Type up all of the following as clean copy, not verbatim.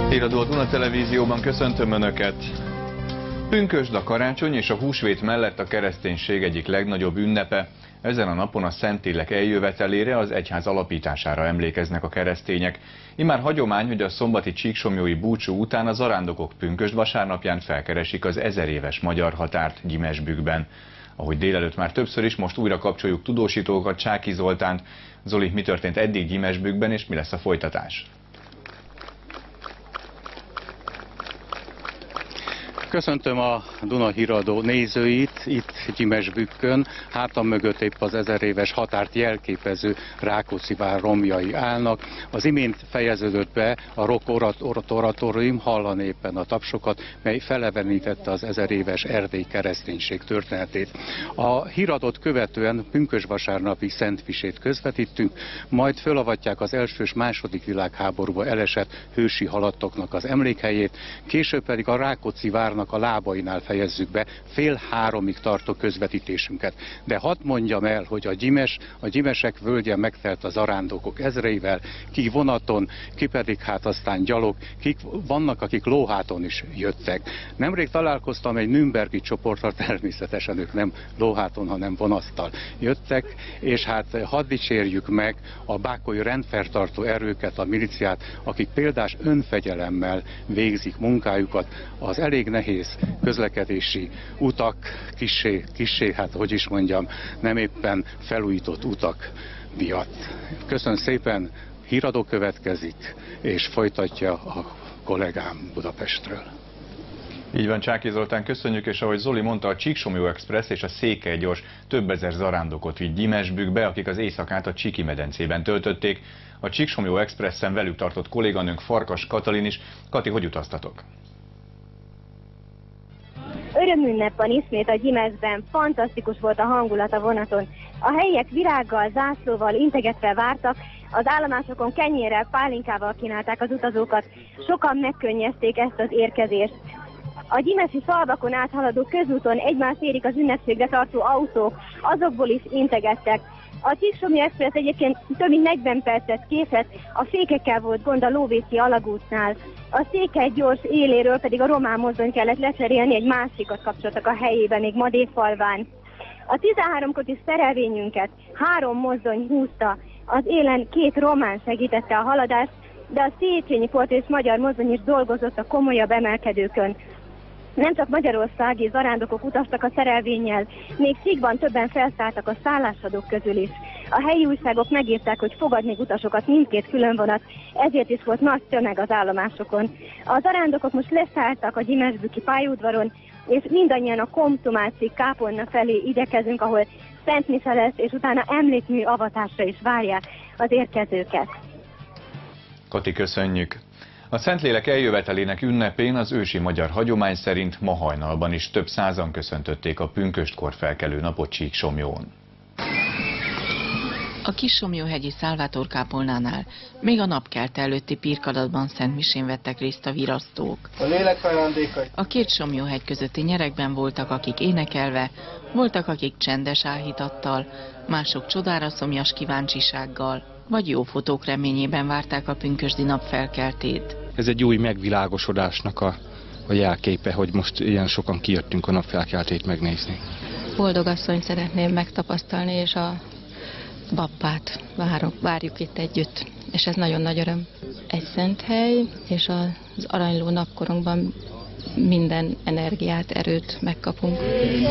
Híradó a Duna Televízióban, köszöntöm Önöket! Pünkösd, a karácsony és a húsvét mellett a kereszténység egyik legnagyobb ünnepe. Ezen a napon a Szentlélek eljövetelére, az egyház alapítására emlékeznek a keresztények. Immár hagyomány, hogy a szombati csíksomlyói búcsú után a zarándokok pünkösd vasárnapján felkeresik az 1000 éves magyar határt Gyimesbükkben. Ahogy délelőtt már többször is, most újra kapcsoljuk tudósítókat, Csáky Zoltánt. Zoli, mi történt eddig Gyimesbükkben és mi lesz a folytatás? Köszöntöm a Duna Híradó nézőit itt Gyimesbükkön. Hátam mögött épp az 1000 éves határt jelképező Rákóczi vár romjai állnak. Az imént fejeződött be a Rock Oratorium, hallani éppen a tapsokat, mely felevenítette az 1000 éves erdélyi kereszténység történetét. A híradót követően pünkösdvasárnapi szentmisét közvetítünk, majd fölavatják az első és második világháborúba elesett hősi halottoknak az emlékhelyét, később pedig a Rákóczi vár a lábainál fejezzük be 2:30-ig tartó közvetítésünket. De hadd mondjam el, hogy a gyimesek völgye megtelt az zarándokok ezreivel, ki vonaton, ki pedig hát aztán gyalog, vannak, akik lóháton is jöttek. Nemrég találkoztam egy nürnbergi csoporttal, természetesen ők nem lóháton, hanem vonattal jöttek, és hát hadd dicsérjük meg a bákolyi rendfenntartó erőket, a miliciát, akik példás önfegyelemmel végzik munkájukat az elég nehéz közlekedési utak, kissé, hát hogy is mondjam, nem éppen felújított utak miatt. Köszönöm szépen, híradó következik, és folytatja a kollégám Budapestről. Így van, Csáky Zoltán, köszönjük, és ahogy Zoli mondta, a Csíksomlyó Express és a Székelygyors több ezer zarándokot vitt Gyimesbükkbe, akik az éjszakát a Csíki-medencében töltötték. A Csíksomlyó Expressen velük tartott kolléganőnk Farkas Katalin is. Kati, hogy utaztatok? Örömünnep van ismét a Gyimesben, fantasztikus volt a hangulat a vonaton. A helyiek virággal, zászlóval, integetve vártak, az állomásokon kenyérrel, pálinkával kínálták az utazókat, sokan megkönnyezték ezt az érkezést. A gyimesi falvakon áthaladó közúton egymást érik az ünnepségre tartó autók, azokból is integettek. A Csíksomlyó Express egyébként több mint 40 percet késett, a fékekkel volt gond a Lóvészi alagútnál. A Székelygyors éléről pedig a román mozdony kellett lecserélni, egy másikat kapcsoltak a helyében, még Madéfalván. A 13 kocsis szerelvényünket 3 mozdony húzta, az élen 2 román segítette a haladást, de a Széchenyi Port és magyar mozdony is dolgozott a komolyabb emelkedőkön. Nem csak magyarországi zarándokok utaztak a szerelvénnyel, még síkban többen felszálltak a szállásadók közül is. A helyi újságok megírták, hogy fogad még utasokat mindkét különvonat, ezért is volt nagy tömeg az állomásokon. A zarándokok most leszálltak a gyimesbükki pályaudvaron, és mindannyian a Komtumáci kápolna felé igyekezünk, ahol Szent Mise lesz, és utána emlékmű avatásra is várják az érkezőket. Kati, köszönjük! A Szentlélek eljövetelének ünnepén az ősi magyar hagyomány szerint ma hajnalban is több százan köszöntötték a pünköstkor felkelő napot Csíksomlyón. A Kissomlyóhegyi Szálvátor-kápolnánál még a napkelte előtti pirkadatban szentmisén vettek részt a virasztók. A lélek ajándékai. A két Somlyóhegy közötti nyerekben voltak, akik énekelve, voltak, akik csendes áhítattal, mások csodára szomjas kíváncsisággal, vagy jó fotók reményében várták a pünkösdi nap felkeltét. Ez egy új megvilágosodásnak a jelképe, hogy most ilyen sokan kijöttünk a napfelkeltét megnézni. Boldogasszonyt szeretném megtapasztalni, és a Bappát várjuk itt együtt, és ez nagyon nagy öröm. Egy szent hely, és az aranyló napkorunkban minden energiát, erőt megkapunk.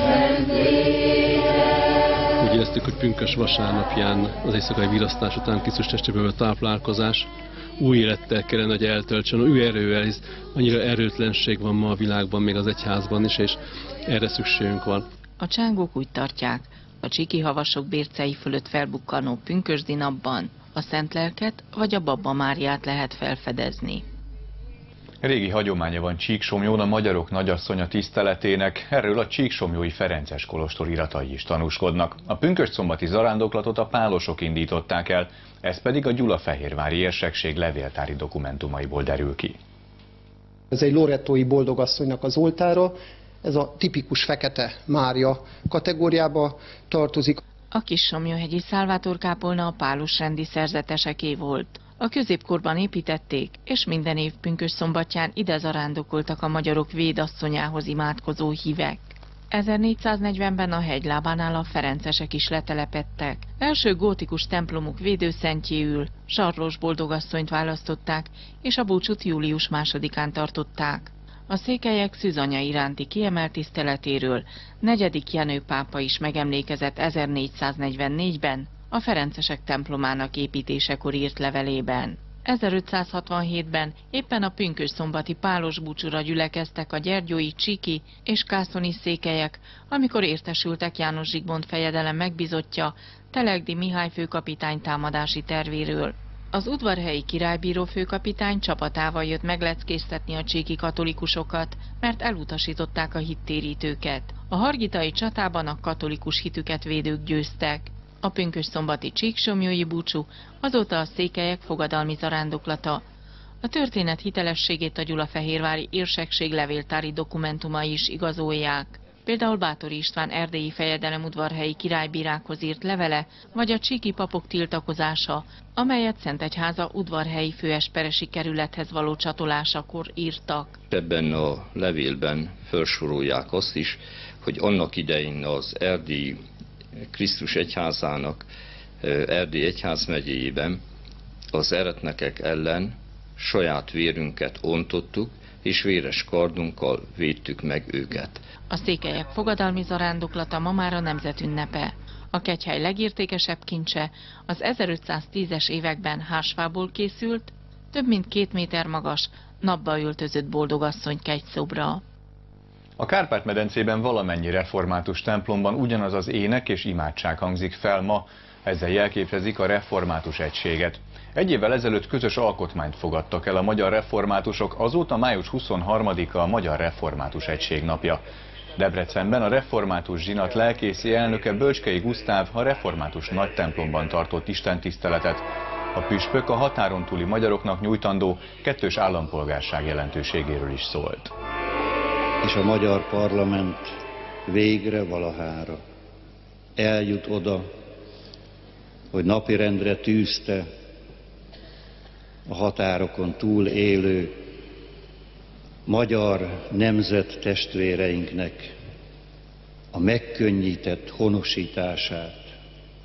Úgy éreztük, hogy pünkösd vasárnapján az éjszakai virasztás után Krisztus testéből táplálkozás új élettel kellene, hogy eltöltsön, új erővel, hisz annyira erőtlenség van ma a világban, még az egyházban is, és erre szükségünk van. A csángók úgy tartják, a csíki havasok bércei fölött felbukkanó pünkösdi napban a Szent Lelket vagy a Babba Máriát lehet felfedezni. Régi hagyománya van Csíksomlyón a magyarok nagyasszonya tiszteletének, erről a csíksomlyói ferences kolostor iratai is tanúskodnak. A pünkösdszombati zarándoklatot a pálosok indították el, ez pedig a gyulafehérvári érsekség levéltári dokumentumaiból derül ki. Ez egy lorettói boldogasszonynak az oltára, ez a tipikus fekete Mária kategóriába tartozik. A Kissomlyóhegyi Szálvátor-kápolna a pálos rendi szerzeteseké volt. A középkorban építették, és minden év pünkösdszombatján ide zarándokoltak a magyarok védasszonyához imádkozó hívek. 1440-ben a hegylábánál a ferencesek is letelepedtek. Első gótikus templomuk védőszentjéül Sarlós boldogasszonyt választották, és a búcsút július 2-án tartották. A székelyek szűzanya iránti kiemelt tiszteletéről 4. Jenő pápa is megemlékezett 1444-ben, a ferencesek templomának építésekor írt levelében. 1567-ben éppen a pünkösdszombati pálos búcsúra gyülekeztek a gyergyói, csíki és kászoni székelyek, amikor értesültek János Zsigmond fejedelem megbízottja, Telegdi Mihály főkapitány támadási tervéről. Az udvarhelyi királybíró főkapitány csapatával jött megleckéztetni a csíki katolikusokat, mert elutasították a hittérítőket. A hargitai csatában a katolikus hitüket védők győztek. A pünkösdszombati csíksomlyói búcsú azóta a székelyek fogadalmi zarándoklata. A történet hitelességét a gyulafehérvári érsekség levéltári dokumentumai is igazolják. Például Báthori István erdélyi fejedelemudvarhelyi királybírákhoz írt levele, vagy a csíki papok tiltakozása, amelyet Szentegyháza udvarhelyi főesperesi kerülethez való csatolásakor írtak. Ebben a levélben felsorolják azt is, hogy annak idején az erdélyi Krisztus egyházának Erdély egyházmegyéjében az eretnekek ellen saját vérünket ontottuk, és véres kardunkkal védtük meg őket. A székelyek fogadalmi zarándoklata ma már a nemzetünnepe. A kegyhely legértékesebb kincse az 1510-es években hársfából készült, több mint 2 méter magas, napba öltözött boldogasszony kegyszobra. A Kárpát-medencében valamennyi református templomban ugyanaz az ének és imádság hangzik fel ma, ezzel jelképezik a református egységet. Egy évvel ezelőtt közös alkotmányt fogadtak el a magyar reformátusok, azóta május 23-a a Magyar Református Egység napja. Debrecenben a református zsinat lelkészi elnöke Bölcskei Gusztáv a református nagytemplomban tartott istentiszteletet. A püspök a határon túli magyaroknak nyújtandó kettős állampolgárság jelentőségéről is szólt. És a magyar parlament végre valahára eljut oda, hogy napirendre tűzte a határokon túl élő magyar nemzet testvéreinknek a megkönnyített honosítását,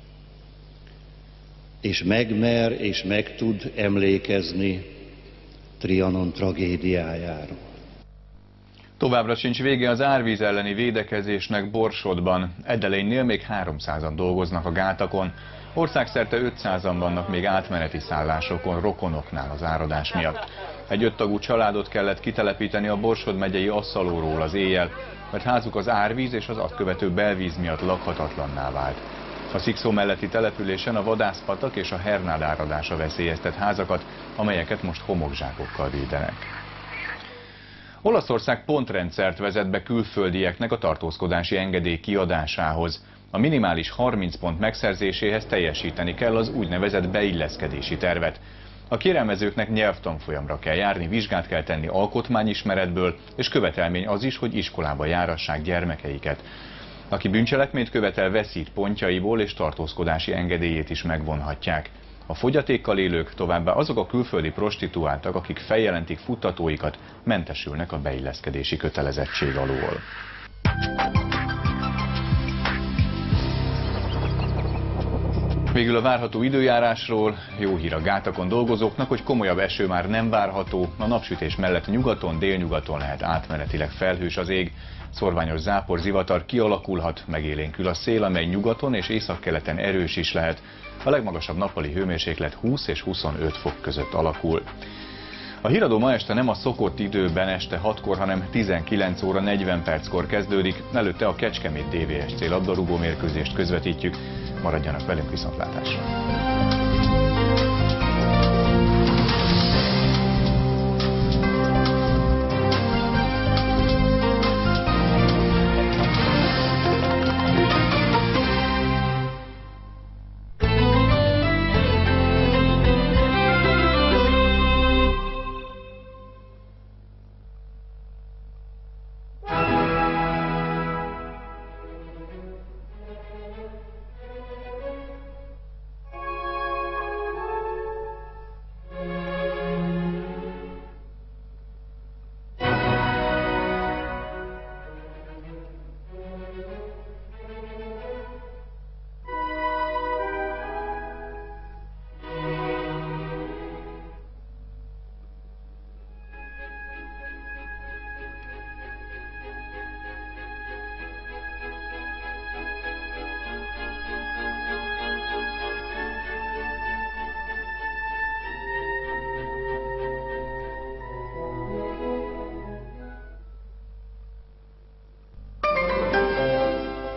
és megmer és meg tud emlékezni Trianon tragédiájáról. Továbbra sincs vége az árvíz elleni védekezésnek Borsodban. Edelénynél még 300-an dolgoznak a gátakon. Országszerte 500-an vannak még átmeneti szállásokon rokonoknál az áradás miatt. Egy 5 tagú családot kellett kitelepíteni a Borsod megyei Asszalóról az éjjel, mert házuk az árvíz és az azt követő belvíz miatt lakhatatlanná vált. A Szikszó melletti településen a vadászpatak és a hernád áradása veszélyeztet házakat, amelyeket most homokzsákokkal védenek. Olaszország pontrendszert vezet be külföldieknek a tartózkodási engedély kiadásához. A minimális 30 pont megszerzéséhez teljesíteni kell az úgynevezett beilleszkedési tervet. A kérelmezőknek nyelvtanfolyamra kell járni, vizsgát kell tenni alkotmányismeretből, és követelmény az is, hogy iskolába járassák gyermekeiket. Aki bűncselekményt követel, veszít pontjaiból, és tartózkodási engedélyét is megvonhatják. A fogyatékkal élők, továbbá azok a külföldi prostituáltak, akik feljelentik futtatóikat, mentesülnek a beilleszkedési kötelezettség alól. Végül a várható időjárásról. Jó hír a gátakon dolgozóknak, hogy komolyabb eső már nem várható. A napsütés mellett nyugaton, délnyugaton lehet átmenetileg felhős az ég. Szorványos zápor, zivatar kialakulhat, megélénkül a szél, amely nyugaton és északkeleten erős is lehet. A legmagasabb nappali hőmérséklet 20 és 25 fok között alakul. A híradó ma este nem a szokott időben este 6-kor, hanem 19 óra 40 perckor kezdődik. Előtte a Kecskemét DVSC labdarúgó mérkőzést közvetítjük. Maradjanak velünk, viszontlátásra!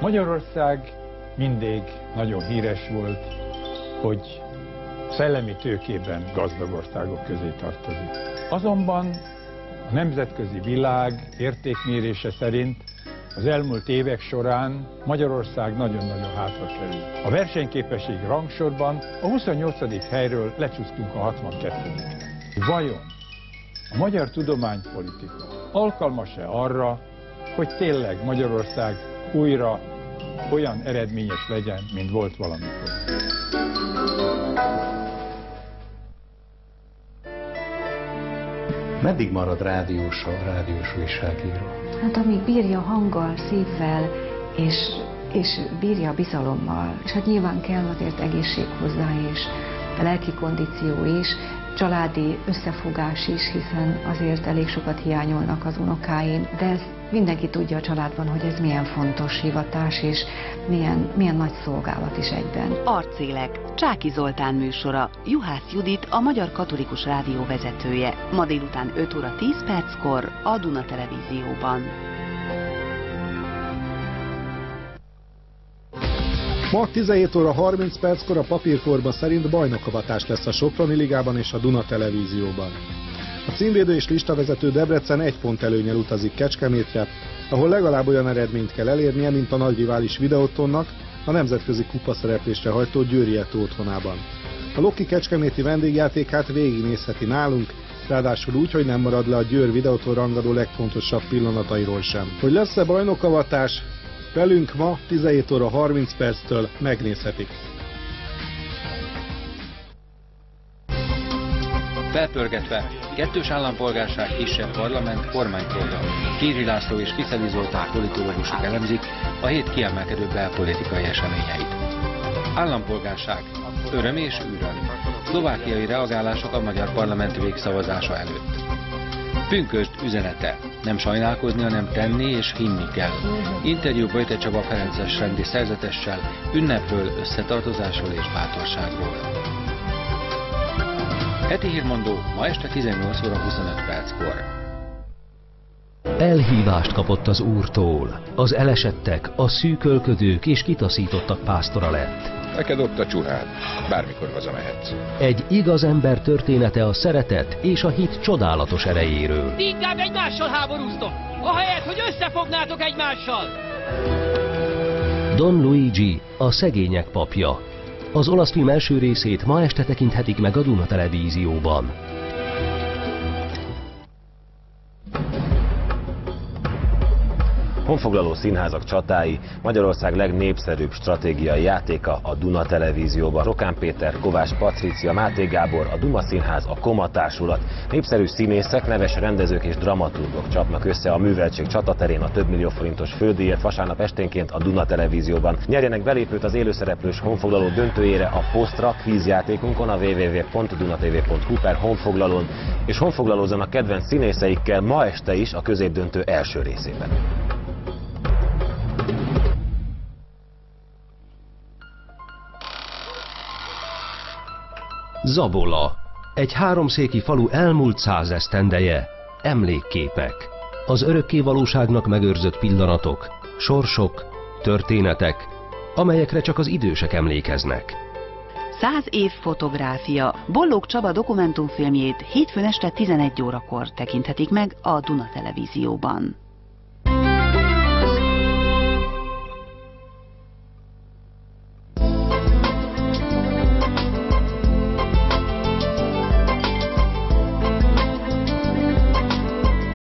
Magyarország mindig nagyon híres volt, hogy szellemi tőkében gazdag országok közé tartozik. Azonban a nemzetközi világ értékmérése szerint az elmúlt évek során Magyarország nagyon-nagyon hátra került. A versenyképesség rangsorban a 28. helyről lecsúsztunk a 62-re. Vajon a magyar tudománypolitika alkalmas-e arra, hogy tényleg Magyarország újra olyan eredményes legyen, mint volt valamikor? Meddig marad rádiós újságíró? Hát amíg bírja hanggal, szívvel és bírja bizalommal. És hát nyilván kell azért egészség hozzá is, a lelki kondíció is, családi összefogás is, hiszen azért elég sokat hiányolnak az unokáim, de ez mindenki tudja a családban, hogy ez milyen fontos hivatás, és milyen nagy szolgálat is egyben. Arcélek, Csáky Zoltán műsora, Juhász Judit, a Magyar Katolikus Rádió vezetője. Ma délután 5 óra 10 perckor a Duna Televízióban. Ma 17 óra 30 perckor a Papírforma szerint bajnokavatás lesz a Soproni Ligában és a Duna Televízióban. A címvédő és listavezető Debrecen 1 pont előnnyel utazik Kecskemétre, ahol legalább olyan eredményt kell elérnie, mint a nagy rivális Videótonnak, a nemzetközi kupaszereplésre hajtó Győri Eto otthonában. A Loki kecskeméti vendégjátékát végignézheti nálunk, ráadásul úgy, hogy nem marad le a Győr Videóton rangadó legfontosabb pillanatairól sem. Hogy lesz-e bajnokavatás? Velünk ma 17 óra 30 perctől megnézhetik. Felpörgetve, kettős állampolgárság, kisebb parlament, kormányprogram. Kézsi László és Kiszeli Zoltán politológusok elemzik a hét kiemelkedő belpolitikai eseményeit. Állampolgárság, öröm és űröm. Szlovákiai reagálások a magyar parlament végszavazása előtt. Pünkösd üzenete. Nem sajnálkozni, hanem tenni és hinni kell. Interjú Böjte Csaba Ferences rendi szerzetessel, ünnepről, összetartozásról és bátorságról. Heti hírmondó ma este 18 óra 25 perckor. Elhívást kapott az Úrtól. Az elesettek, a szűkölködők és kitaszítottak pásztora lett. Neked ott a csurád, bármikor hazamehetsz. Egy igaz ember története a szeretet és a hit csodálatos erejéről. Inkább egymással háborúztok, ahelyett, hogy összefognátok egymással! Don Luigi, a szegények papja. Az olasz film első részét ma este tekinthetik meg a Duna Televízióban. Honfoglaló színházak csatái, Magyarország legnépszerűbb stratégiai játéka a Duna Televízióban. Rokán Péter, Kovács Patricia, Máté Gábor, a Duma Színház, a Koma Társulat. Népszerű színészek, neves rendezők és dramaturgok csapnak össze a műveltség csataterén a több millió forintos fődíjért vasárnap esténként a Duna Televízióban. Nyerjenek belépőt az élőszereplős honfoglaló döntőjére a Posztra kvízjátékunkon, a www.dunatv.hu/honfoglalón, és honfoglalózzanak kedvenc színészeikkel ma este is a középdöntő első részében. Zabola, egy háromszéki falu elmúlt 100 esztendeje, emlékképek, az örökké valóságnak megőrzött pillanatok, sorsok, történetek, amelyekre csak az idősek emlékeznek. 100 év fotográfia. Bollók Csaba dokumentumfilmjét hétfőn este 11 órakor tekinthetik meg a Duna Televízióban.